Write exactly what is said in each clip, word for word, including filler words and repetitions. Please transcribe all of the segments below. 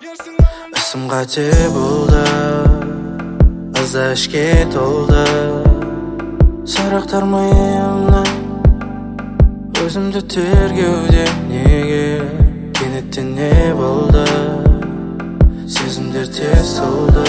Ісім қате болды, ыза ішке толды. Сұрақтар миымнан өзімді тергеуде. Неге кенеттен не болды, сезімдер тез солды.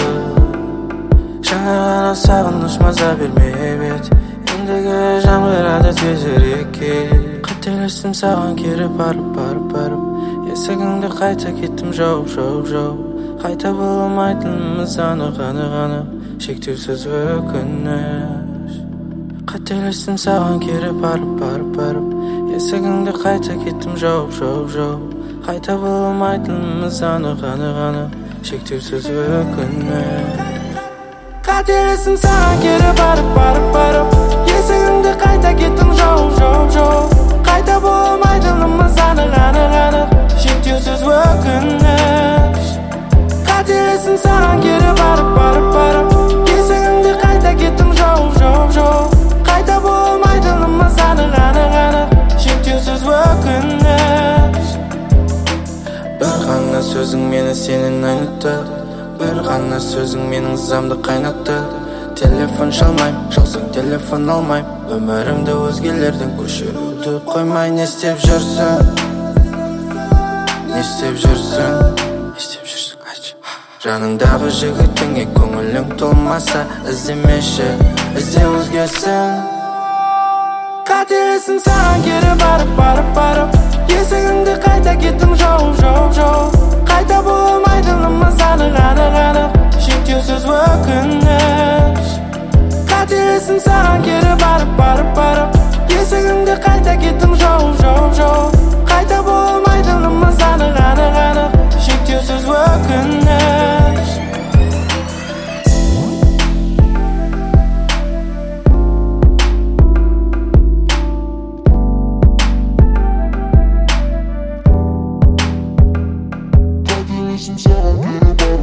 Жаңа ғана сағыныш маза бермеп еді, ендігі жаңғырады тезірек кел. Қателестім саған кері барып барып барып, есігіңді қайта кеттім жауып жауып жауып. Қайта бола алмайтынымыз анық анық анық, шектеусіз өкініш. Қателестім саған кері барып барып барып, есігіңді қайта кеттім жауып жауып жауып. Қайта бола алмайтынымыз анық анық анық, шектеусіз өкініш. Қателестім саған кері барып барып барып, есігіңді қайта кеттім жауып жауып жауып. Қайта бола алмайтынымыз анық анық анық, шектеусіз өкініш. Қателестім саған кері барып барып барып, есігіңді қайта кеттім жауып жауып жауып. Қайта бола алмайтынымыз анық анық анық, шектеусіз өкініш. Бір ғана сөзің мені сенен айнытты, бір ғана сөзің менің ызамды қайнатты. Телефон шалмайм, шалсаң телефон алмайм, өмірімді өзгелерден көшіруді қоймай. Не істеп жүрсің, не істеп жүрсің, не істеп жүрсің, айтшы. Жаныңдағы жігітіңе көңілің толмаса, іздемеші, ізде өзгесін. Қателестім саған кері барып барып барып, есігіңді қайта кеттім жауып жауып жауып. Қайта бола алмайтынымыз анық анық анық, шектеусіз өкініш. Қателестім саған кері барып барып барып, есігіңді қайта кеттім жауып жауып жауып. Қайта бола алмайтынымыз анық анық анық, шектеусіз өкініш. Қателестім саған кері барып